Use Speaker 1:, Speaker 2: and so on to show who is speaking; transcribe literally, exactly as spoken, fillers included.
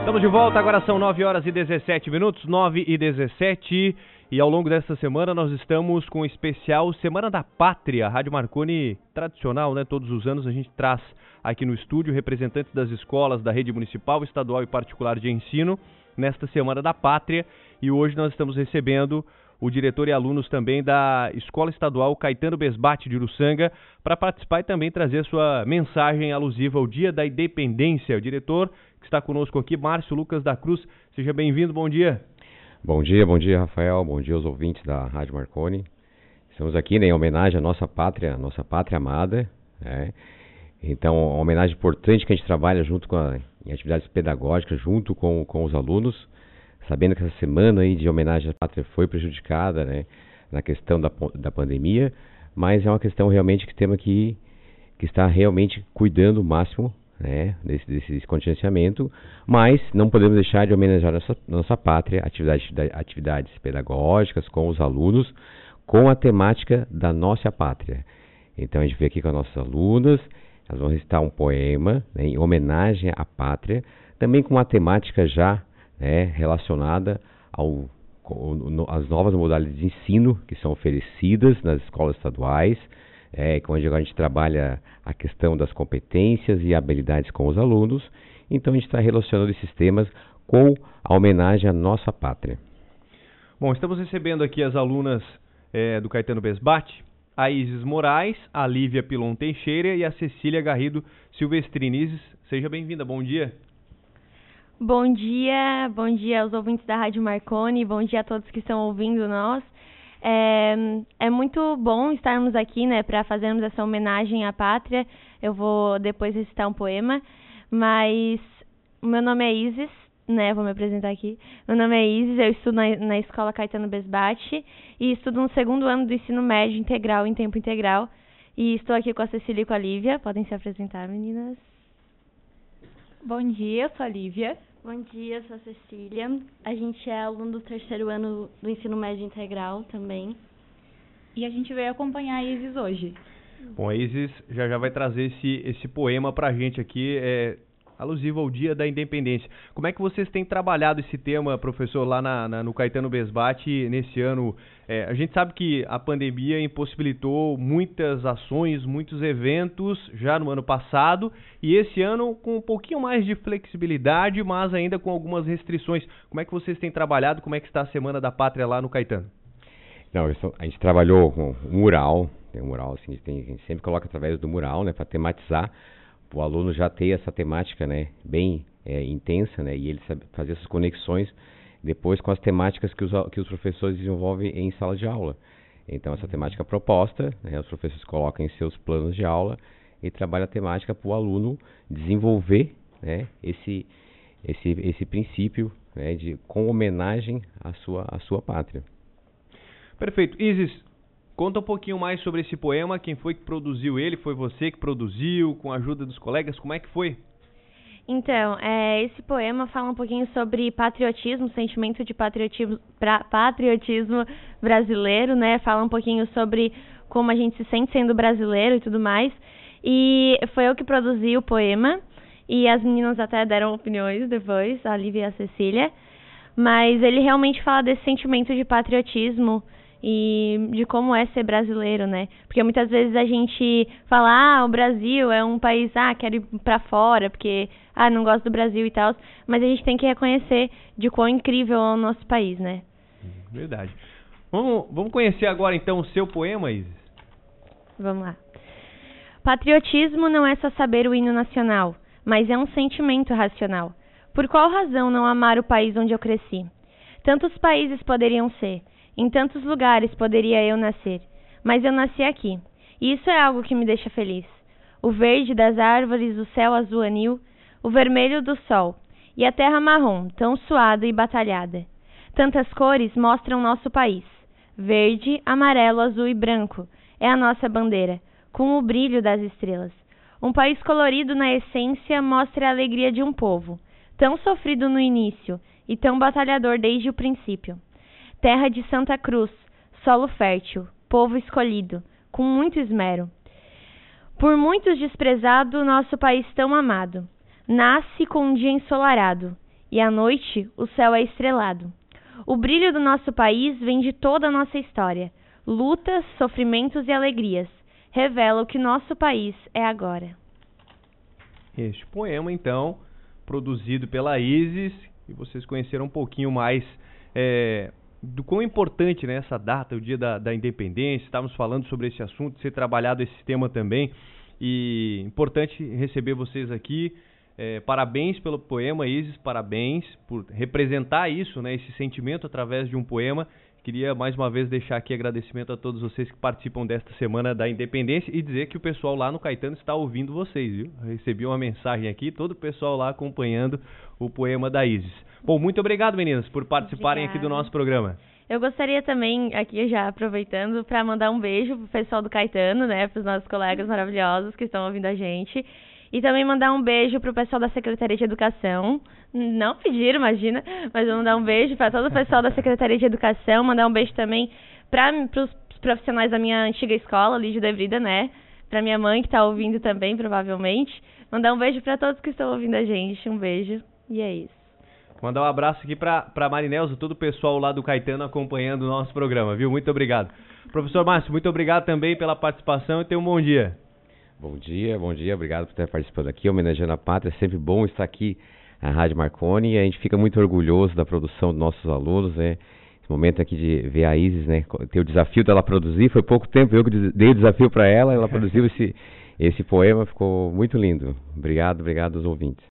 Speaker 1: Estamos de volta, agora são nove horas e dezessete minutos, nove e dezessete, e ao longo desta semana nós estamos com o especial Semana da Pátria, Rádio Marconi tradicional, né? Todos os anos a gente traz aqui no estúdio representantes das escolas da rede municipal, estadual e particular de ensino nesta Semana da Pátria, e hoje nós estamos recebendo o diretor e alunos também da Escola Estadual Caetano Besbate de Uruçanga para participar e também trazer sua mensagem alusiva ao Dia da Independência. O diretor que está conosco aqui, Márcio Lucas da Cruz. Seja bem-vindo, bom dia.
Speaker 2: Bom dia, bom dia, Rafael, bom dia aos ouvintes da Rádio Marconi. Estamos aqui, né, em homenagem à nossa pátria, nossa pátria amada, né? Então, uma homenagem importante que a gente trabalha junto com a, em atividades pedagógicas, junto com, com os alunos, sabendo que essa semana aí de homenagem à pátria foi prejudicada, né, na questão da, da pandemia, mas é uma questão realmente que temos que, que estar realmente cuidando o máximo, né, desse, desse contingenciamento, mas não podemos deixar de homenagear nossa, nossa pátria, atividades, atividades pedagógicas com os alunos, com a temática da nossa pátria. Então a gente veio aqui com as nossas alunas, elas vão recitar um poema, né, em homenagem à pátria, também com uma temática já, né, relacionada ao, às novas modalidades de ensino que são oferecidas nas escolas estaduais, é, onde a gente trabalha a questão das competências e habilidades com os alunos. Então a gente está relacionando esses temas com a homenagem à nossa pátria.
Speaker 1: Bom, estamos recebendo aqui as alunas é, do Caetano Besbate, a Isis Moraes, a Lívia Pilon Teixeira e a Cecília Garrido Silvestrini. Isis, seja bem-vinda, bom dia.
Speaker 3: Bom dia, bom dia aos ouvintes da Rádio Marconi, bom dia a todos que estão ouvindo nós. É, é muito bom estarmos aqui, né, para fazermos essa homenagem à pátria. Eu vou depois recitar um poema, mas o meu nome é Isis, né, vou me apresentar aqui. Meu nome é Isis, eu estudo na, na Escola Caetano Besbate e estudo no segundo ano do ensino médio integral, em tempo integral. E estou aqui com a Cecília e com a Lívia. Podem se apresentar, meninas.
Speaker 4: Bom dia, eu sou a Lívia.
Speaker 5: Bom dia, eu sou a Cecília. A gente é aluno do terceiro ano do ensino médio integral também.
Speaker 4: E a gente veio acompanhar a Isis hoje.
Speaker 1: Bom, a Isis já já vai trazer esse, esse poema pra gente aqui, é, alusivo ao Dia da Independência. Como é que vocês têm trabalhado esse tema, professor, lá na, na, no Caetano Besbate nesse ano? É, a gente sabe que a pandemia impossibilitou muitas ações, muitos eventos já no ano passado, e esse ano com um pouquinho mais de flexibilidade, mas ainda com algumas restrições. Como é que vocês têm trabalhado? Como é que está a Semana da Pátria lá no Caetano?
Speaker 2: Não, a gente trabalhou com um mural, tem um mural assim, a gente, tem, a gente sempre coloca através do mural, né, para tematizar, o aluno já ter essa temática, né, bem é, intensa, né, e ele sabe fazer essas conexões depois com as temáticas que os, que os professores desenvolvem em sala de aula. Então, essa temática proposta, né, os professores colocam em seus planos de aula e trabalham a temática para o aluno desenvolver, né, esse, esse, esse princípio, né, de, com homenagem à sua, à sua pátria.
Speaker 1: Perfeito. Isis, conta um pouquinho mais sobre esse poema, quem foi que produziu ele? Foi você que produziu, com a ajuda dos colegas? Como é que foi?
Speaker 3: Então, é, esse poema fala um pouquinho sobre patriotismo, sentimento de patriotismo, pra, patriotismo brasileiro, né? Fala um pouquinho sobre como a gente se sente sendo brasileiro e tudo mais. E foi eu que produzi o poema, e as meninas até deram opiniões depois, a Lívia e a Cecília. Mas ele realmente fala desse sentimento de patriotismo e de como é ser brasileiro, né? Porque muitas vezes a gente fala, ah, o Brasil é um país, ah, quero ir pra fora, porque, ah, não gosto do Brasil e tal, mas a gente tem que reconhecer de quão incrível é o nosso país, né?
Speaker 1: Verdade. Vamos, vamos conhecer agora, então, o seu poema, Isis?
Speaker 3: Vamos lá. Patriotismo não é só saber o hino nacional, mas é um sentimento racional. Por qual razão não amar o país onde eu cresci? Tantos países poderiam ser, em tantos lugares poderia eu nascer, mas eu nasci aqui, e isso é algo que me deixa feliz. O verde das árvores, o céu azul anil, o vermelho do sol, e a terra marrom, tão suada e batalhada. Tantas cores mostram nosso país. Verde, amarelo, azul e branco é a nossa bandeira, com o brilho das estrelas. Um país colorido na essência mostra a alegria de um povo, tão sofrido no início e tão batalhador desde o princípio. Terra de Santa Cruz, solo fértil, povo escolhido, com muito esmero. Por muitos desprezado, nosso país tão amado, nasce com um dia ensolarado, e à noite o céu é estrelado. O brilho do nosso país vem de toda a nossa história. Lutas, sofrimentos e alegrias revelam o que nosso país é agora.
Speaker 1: Este poema, então, produzido pela Isis, e vocês conheceram um pouquinho mais é, do quão importante, né, essa data, o dia da, da independência. Estávamos falando sobre esse assunto, ser trabalhado esse tema também, e importante receber vocês aqui. É, parabéns pelo poema, Isis, parabéns por representar isso, né, esse sentimento através de um poema. Queria mais uma vez deixar aqui agradecimento a todos vocês que participam desta Semana da Independência e dizer que o pessoal lá no Caetano está ouvindo vocês, viu? Eu recebi uma mensagem aqui, todo o pessoal lá acompanhando o poema da Isis. Bom, muito obrigado, meninas, por participarem Obrigada. aqui do nosso programa.
Speaker 3: Eu gostaria também, aqui já aproveitando, para mandar um beijo pro pessoal do Caetano, né, para os nossos colegas maravilhosos que estão ouvindo a gente. E também mandar um beijo pro pessoal da Secretaria de Educação. Não pediram, imagina, mas vou mandar um beijo para todo o pessoal da Secretaria de Educação. Mandar um beijo também para os profissionais da minha antiga escola, Lígia de Brida, né? Para minha mãe que está ouvindo também, provavelmente. Mandar um beijo para todos que estão ouvindo a gente. Um beijo. E é isso.
Speaker 1: Mandar um abraço aqui para para Marinelza, todo o pessoal lá do Caetano acompanhando o nosso programa, viu? Muito obrigado. Professor Márcio, muito obrigado também pela participação e tenha um bom dia.
Speaker 2: Bom dia, bom dia, obrigado por estar participando aqui, homenageando a pátria, é sempre bom estar aqui na Rádio Marconi, e a gente fica muito orgulhoso da produção dos nossos alunos, né, esse momento aqui de ver a Isis, né, ter o desafio dela produzir, foi pouco tempo, eu que dei o desafio para ela, ela produziu esse, esse poema, ficou muito lindo, obrigado, obrigado aos ouvintes.